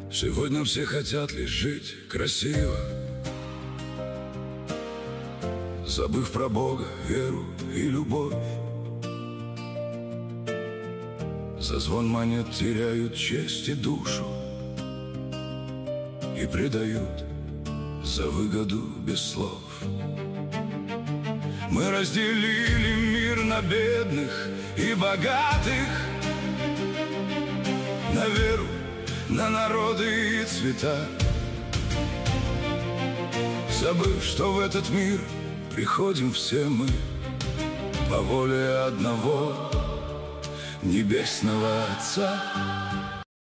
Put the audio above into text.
Сегодня все хотят лишь жить красиво, забыв про Бога, веру и любовь. За звон монет теряют честь и душу и предают за выгоду без слов. Мы разделили мир на бедных и богатых, на веру, на народы и цвета, забыв, что в этот мир приходим все мы по воле одного небесного Отца.